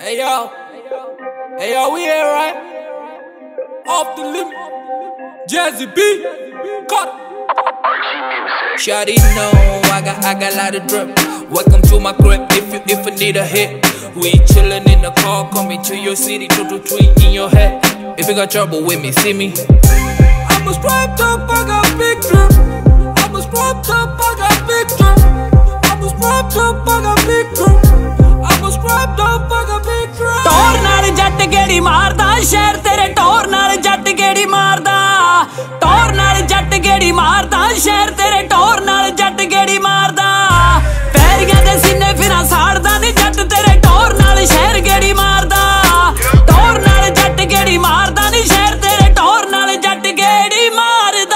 Hey yo, we here, right? Off the limit, Jazzy B, cut. Shawty know I got a lot of drip. Welcome to my crib. If I need a hit, we chillin' in the car. Coming to your city, to tweet in your head. If you got trouble with me, see me. I'm a strapped up, I got big drip. I'm a strapped up, I got big drip. I'm a strapped up, I got big drip. I'm a strapped up, I got big drip. टोर नाल जट गेड़ी मारदा शहर तेरे टोर नाल जट गेड़ी मारदा टोर नाल जट गेड़ी मारदा शहर तेरे टोर नाल जट गेड़ी मारदा पैरियां दे सीने फिरां साड़दा नी जट तेरे टोर नाल शहर गेड़ी मारदा टोर नाल जट गेड़ी मारदा नी शहर तेरे टोर नाल जट गेड़ी मारदा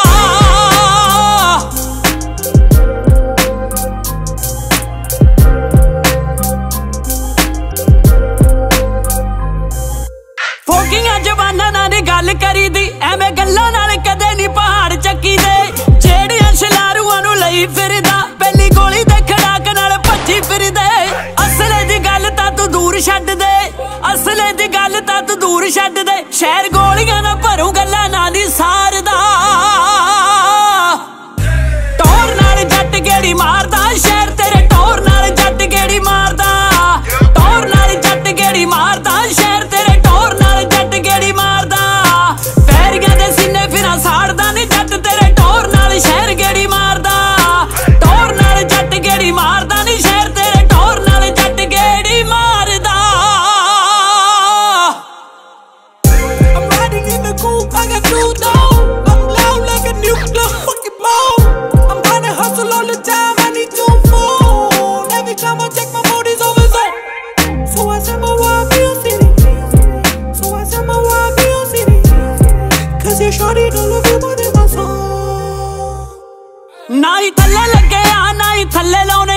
फोकियां जवाना नाल गल करी दी एवें गल्लां नाल कदे नी पहाड़ चक्की दे जेड़ियां शलारूआं नूं लई फिरदा पहली गोली दे खड़ाक नाल भज्जी फिरदे असले दी गल तां तू दूर छड्ड दे असले दी गल तां तू दूर छड्ड दे शहर गोलियां ना भरू गल्लां ना नी सारदा टोर नाल जट गेड़ी मारदा शहर तेरे टोर नाल जट गेड़ी मारदा टोर नाल जट गेड़ी मारदा शहर तेरे टोर नाल जट गेड़ी मारदा पैरियां दे सीने फिरां साड़दा नी जट तेरे टोर नाल शहर गेड़ी मारदा टोर नाल जट गेड़ी मारदा नी शहर तेरे टोर नाल जट गेड़ी मारदा I'm riding in the coupe, I got two down. I'm loud like a nuclear fucking bomb. I'm tryna hustle all the time, I need two phone. Every time I check my mode is over zone. So I send my wife to your city. So I send my wife to your city. Cause your shorty don't love you more than my song. ना ही थल्ले लगे आ ना ही थल्ले लाउने